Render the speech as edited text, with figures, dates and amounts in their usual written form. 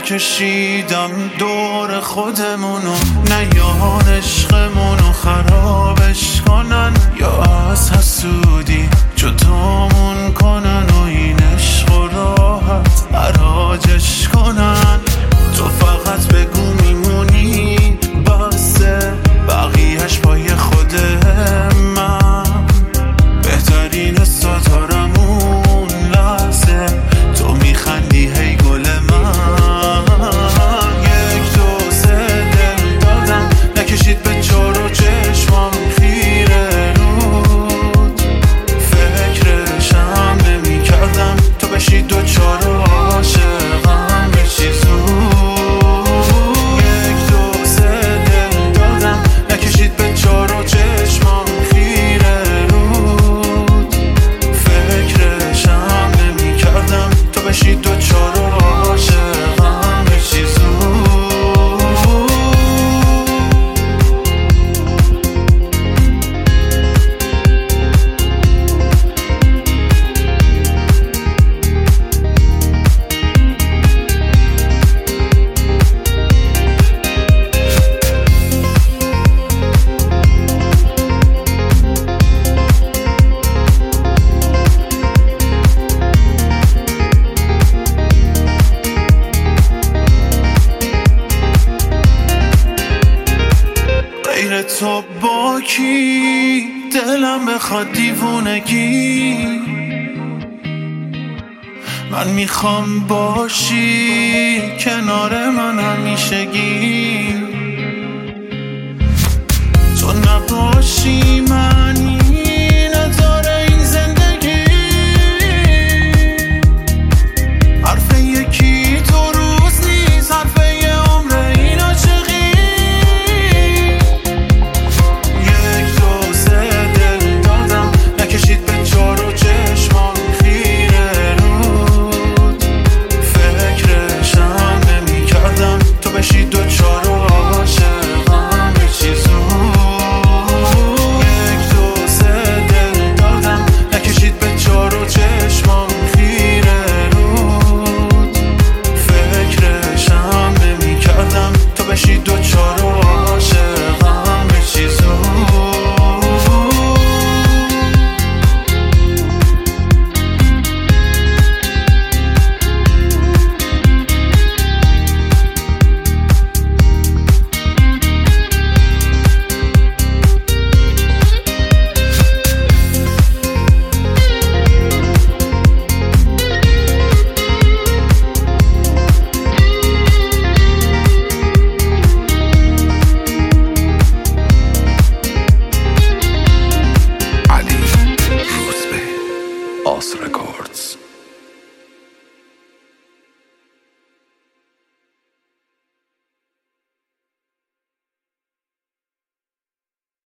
نکشیدم دور خودمونو، نیان عشقمونو خرابش کنن یا از حسودی جدامون کنن و این عشق و راحت حراجش کنن. تو فقط بگو میمونی بسته، بقیهش پای خود من. بهترین ستارمون لحظه تو میخندی هی گل من. یک دو سه دل دادم نکشید به چار و چشمام خیره رود، فکرشم نمی کردم تو بشی دو چار و عاشقم بشی زود. یک دو سه دل دادم نکشید به چار و چشمام خیره رود، فکرشم نمی کردم تو بشی دو چار و عاشقم بشی زود. غیر تو با کی دلم بخواد دیوونگی، من میخوام باشی کنار من همیشگی. تو نباشی معنی نداره این زندگی. حرف یکی تو روز نیست، حرف یه عمر این عاشقی. نکشید به چار و چشمام خیره رود، فکرشم نمی کردم تو بشی دو چار و عاشقم بشی زود. یک دو سه دل دادم نکشید به چار و چشمام خیره رود، فکرشم نمی کردم تو بشی دو چار و عاشقم بشی زود. Os Records.